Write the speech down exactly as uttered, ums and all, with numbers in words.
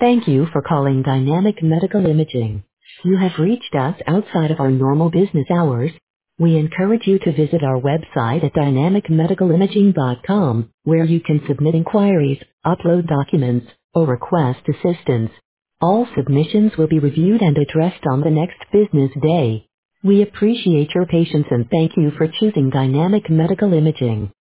Thank you for calling Dynamic Medical Imaging. You have reached us outside of our normal business hours. We encourage you to visit our website at dynamic medical imaging dot com, where you can submit inquiries, upload documents, or request assistance. All submissions will be reviewed and addressed on the next business day. We appreciate your patience and thank you for choosing Dynamic Medical Imaging.